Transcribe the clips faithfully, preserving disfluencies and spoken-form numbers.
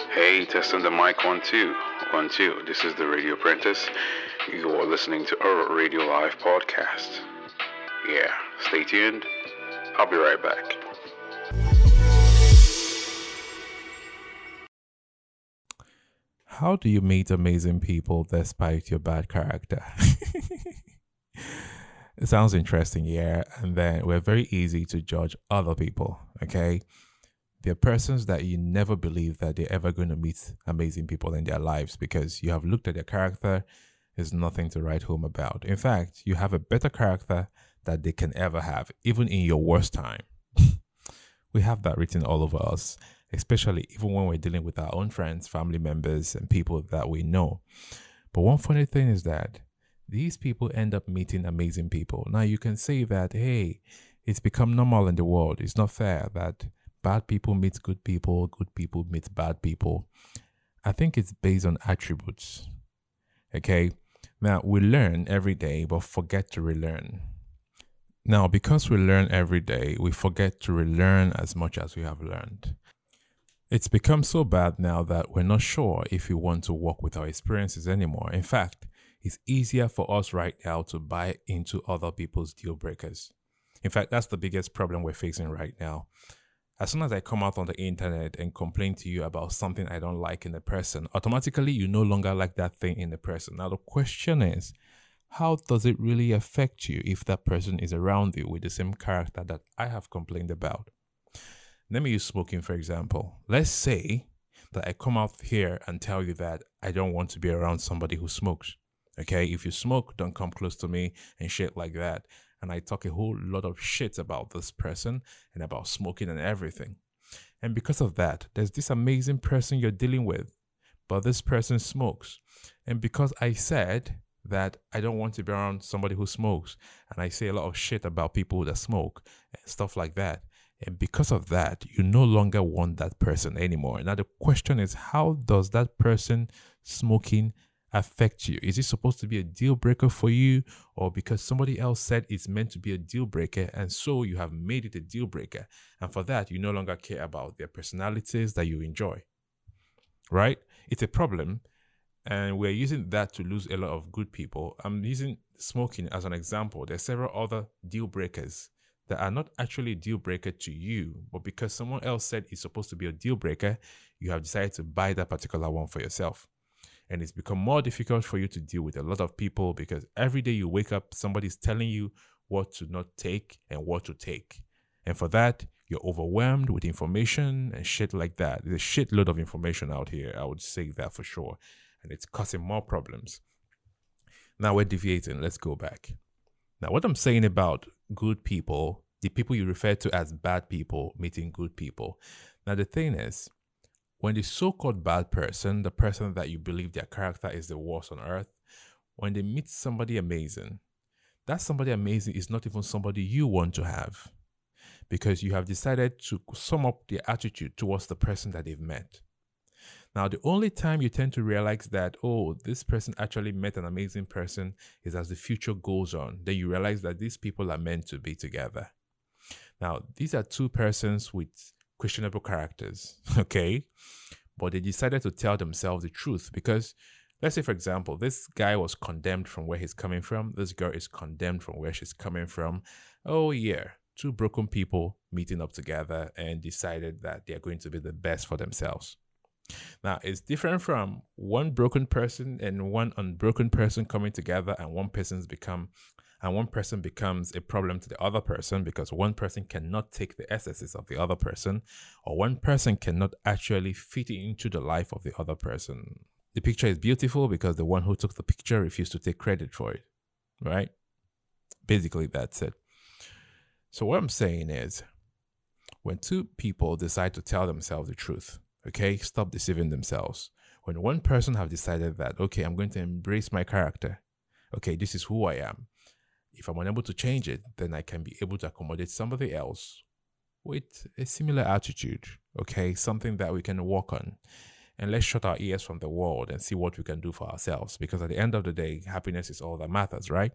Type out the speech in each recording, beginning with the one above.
Hey, testing the mic one two one two. This is the Radio Apprentice. You are listening to our Radio Live podcast. Yeah, stay tuned. I'll be right back. How do you meet amazing people despite your bad character? It sounds interesting, yeah. And then we're very easy to judge other people, okay? There are persons that you never believe that they're ever going to meet amazing people in their lives because you have looked at their character, there's nothing to write home about. In fact, you have a better character that they can ever have, even in your worst time. We have that written all over us, especially even when we're dealing with our own friends, family members, and people that we know. But one funny thing is that these people end up meeting amazing people. Now, you can say that, hey, it's become normal in the world. It's not fair that bad people meet good people, good people meet bad people. I think it's based on attributes. Okay? Now, we learn every day, but forget to relearn. Now, because we learn every day, we forget to relearn as much as we have learned. It's become so bad now that we're not sure if we want to work with our experiences anymore. In fact, it's easier for us right now to buy into other people's deal breakers. In fact, that's the biggest problem we're facing right now. As soon as I come out on the internet and complain to you about something I don't like in a person, automatically you no longer like that thing in the person. Now, the question is, how does it really affect you if that person is around you with the same character that I have complained about? Let me use smoking, for example. Let's say that I come out here and tell you that I don't want to be around somebody who smokes. Okay, if you smoke, don't come close to me and shit like that. And I talk a whole lot of shit about this person and about smoking and everything. And because of that, there's this amazing person you're dealing with, but this person smokes. And because I said that I don't want to be around somebody who smokes, and I say a lot of shit about people that smoke and stuff like that, and because of that, you no longer want that person anymore. Now, the question is, how does that person smoking affect you? Is it supposed to be a deal breaker for you, or because somebody else said it's meant to be a deal breaker and so you have made it a deal breaker, and for that you no longer care about their personalities that you enjoy, right? It's a problem, and we're using that to lose a lot of good people. I'm using smoking as an example. There's several other deal breakers that are not actually a deal breaker to you, but because someone else said it's supposed to be a deal breaker, you have decided to buy that particular one for yourself. And it's become more difficult for you to deal with a lot of people because every day you wake up, somebody's telling you what to not take and what to take. And for that, you're overwhelmed with information and shit like that. There's a shitload of information out here, I would say that for sure. And it's causing more problems. Now we're deviating. Let's go back. Now, what I'm saying about good people, the people you refer to as bad people meeting good people. Now, the thing is, when the so-called bad person, the person that you believe their character is the worst on earth, when they meet somebody amazing, that somebody amazing is not even somebody you want to have because you have decided to sum up their attitude towards the person that they've met. Now, the only time you tend to realize that, oh, this person actually met an amazing person is as the future goes on. Then you realize that these people are meant to be together. Now, these are two persons with questionable characters, okay? But they decided to tell themselves the truth because, let's say, for example, this guy was condemned from where he's coming from. This girl is condemned from where she's coming from. Oh, yeah. Two broken people meeting up together and decided that they're going to be the best for themselves. Now, it's different from one broken person and one unbroken person coming together and one person's become and one person becomes a problem to the other person because one person cannot take the excesses of the other person, or one person cannot actually fit into the life of the other person. The picture is beautiful because the one who took the picture refused to take credit for it, right? Basically, that's it. So what I'm saying is, when two people decide to tell themselves the truth, okay, stop deceiving themselves. When one person have decided that, okay, I'm going to embrace my character. Okay, this is who I am. If I'm unable to change it, then I can be able to accommodate somebody else with a similar attitude, okay, something that we can work on. And let's shut our ears from the world and see what we can do for ourselves. Because at the end of the day, happiness is all that matters, right?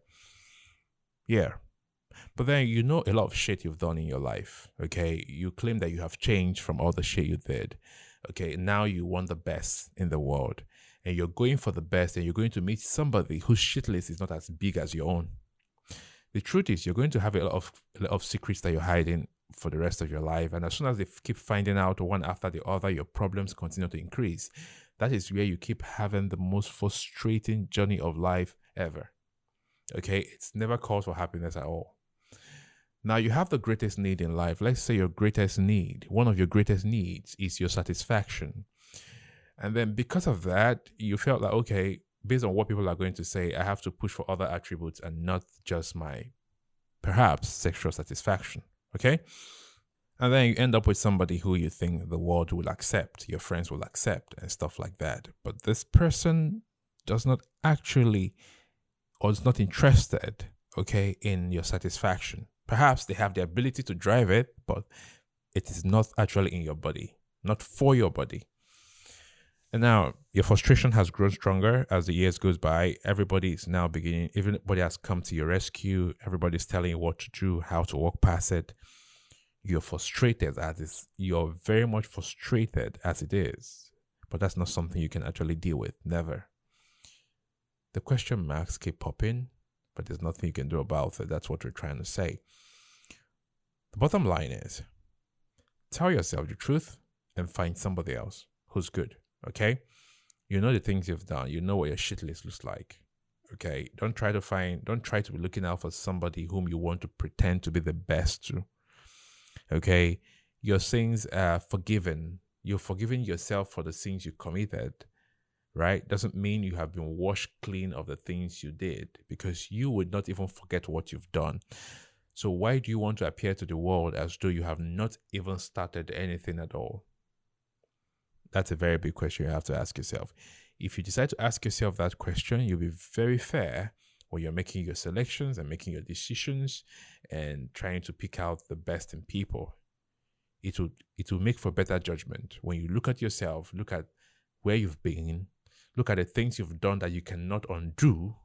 Yeah. But then you know a lot of shit you've done in your life, okay? You claim that you have changed from all the shit you did. Okay, now you want the best in the world, and you're going for the best, and you're going to meet somebody whose shit list is not as big as your own. The truth is, you're going to have a lot of a lot of secrets that you're hiding for the rest of your life, and as soon as they f- keep finding out one after the other, your problems continue to increase. That is where you keep having the most frustrating journey of life ever. Okay, it's never cause for happiness at all. Now you have the greatest need in life. Let's say your greatest need, one of your greatest needs is your satisfaction. And then because of that, you felt like, okay, based on what people are going to say, I have to push for other attributes and not just my, perhaps, sexual satisfaction. Okay? And then you end up with somebody who you think the world will accept, your friends will accept, and stuff like that. But this person does not actually, or is not interested, okay, in your satisfaction. Perhaps they have the ability to drive it, but it is not actually in your body, not for your body. And now your frustration has grown stronger as the years goes by. Everybody is now beginning, everybody has come to your rescue. Everybody's telling you what to do, how to walk past it. You're frustrated as is. You're very much frustrated as it is. But that's not something you can actually deal with. Never. The question marks keep popping, but there's nothing you can do about it. That's what we're trying to say. The bottom line is, tell yourself the truth and find somebody else who's good. Okay? You know the things you've done. You know what your shit list looks like. Okay? Don't try to find, don't try to be looking out for somebody whom you want to pretend to be the best to. Okay? Your sins are forgiven. You're forgiving yourself for the sins you committed, right? Doesn't mean you have been washed clean of the things you did, because you would not even forget what you've done. So why do you want to appear to the world as though you have not even started anything at all? That's a very big question you have to ask yourself. If you decide to ask yourself that question, you'll be very fair when you're making your selections and making your decisions and trying to pick out the best in people. It will, it will make for better judgment. When you look at yourself, look at where you've been, look at the things you've done that you cannot undo,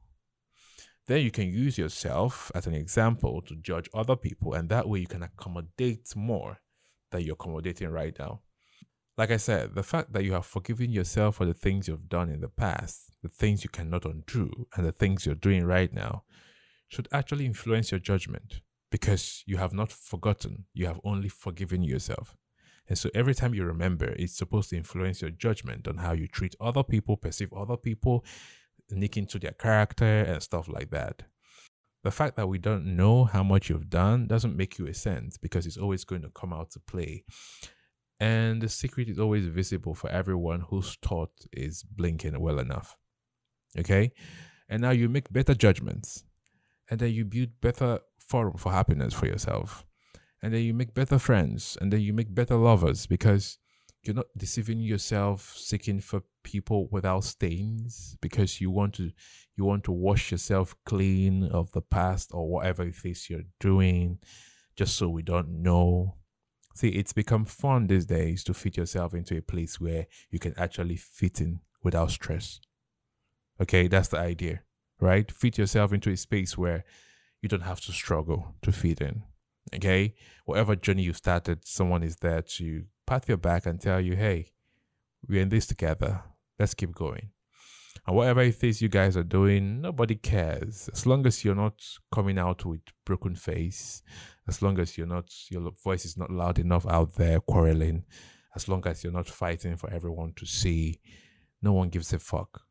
then you can use yourself as an example to judge other people, and that way you can accommodate more than you're accommodating right now. Like I said, the fact that you have forgiven yourself for the things you've done in the past, the things you cannot undo, and the things you're doing right now should actually influence your judgment, because you have not forgotten, you have only forgiven yourself. And so every time you remember, it's supposed to influence your judgment on how you treat other people, perceive other people, nick into their character and stuff like that. The fact that we don't know how much you've done doesn't make you a saint, because it's always going to come out to play. And the secret is always visible for everyone whose thought is blinking well enough. Okay? And now you make better judgments. And then you build better forum for happiness for yourself. And then you make better friends. And then you make better lovers, because you're not deceiving yourself, seeking for people without stains, because you want to you want to wash yourself clean of the past or whatever it is you're doing, just so we don't know. See, it's become fun these days to fit yourself into a place where you can actually fit in without stress. Okay, that's the idea, right? Fit yourself into a space where you don't have to struggle to fit in. Okay, whatever journey you started, someone is there to pat your back and tell you, hey, we're in this together. Let's keep going. And whatever it is you guys are doing, nobody cares. As long as you're not coming out with broken face, as long as you're not, your voice is not loud enough out there quarreling, as long as you're not fighting for everyone to see, no one gives a fuck.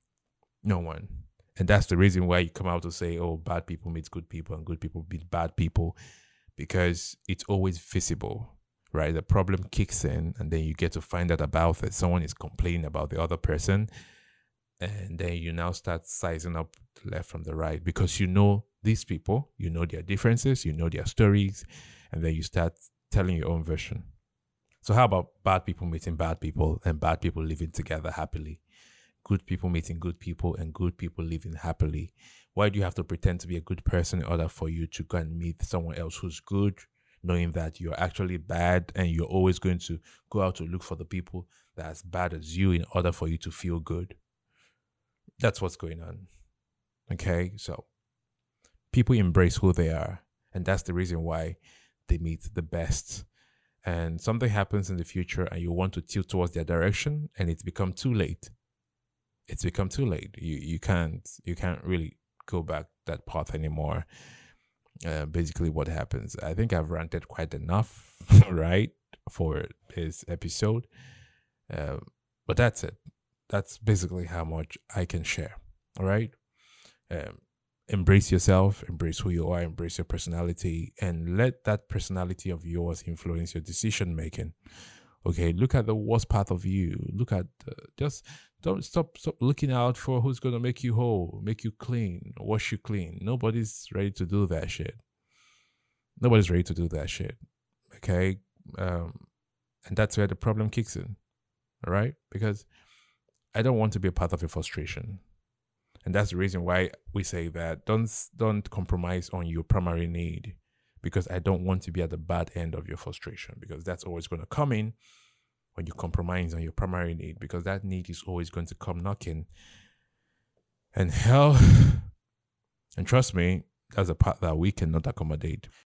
No one. And that's the reason why you come out to say, oh, bad people meet good people and good people meet bad people, because it's always visible, right? The problem kicks in and then you get to find out about it. Someone is complaining about the other person, and then you now start sizing up the left from the right, because you know these people, you know their differences, you know their stories, and then you start telling your own version. So how about bad people meeting bad people and bad people living together happily? Good people meeting good people and good people living happily. Why do you have to pretend to be a good person in order for you to go and meet someone else who's good, knowing that you're actually bad, and you're always going to go out to look for the people that are as bad as you in order for you to feel good? That's what's going on. Okay, so people embrace who they are, and that's the reason why they meet the best. and something happens in the future and you want to tilt towards their direction and it's become too late. It's become too late. You you can't you can't really go back that path anymore. Uh, basically what happens. I think I've ranted quite enough, right, for this episode. Uh, but that's it. That's basically how much I can share. All right. Um, embrace yourself, embrace who you are, embrace your personality, and let that personality of yours influence your decision making. Okay, look at the worst part of you. Look at uh, just don't stop stop looking out for who's gonna make you whole, make you clean, wash you clean. Nobody's ready to do that shit. Nobody's ready to do that shit. Okay, um, and that's where the problem kicks in. All right, because I don't want to be a part of your frustration. And that's the reason why we say that don't don't compromise on your primary need, because I don't want to be at the bad end of your frustration, because that's always going to come in when you compromise on your primary need, because that need is always going to come knocking. And hell, and trust me, that's a part that we cannot accommodate.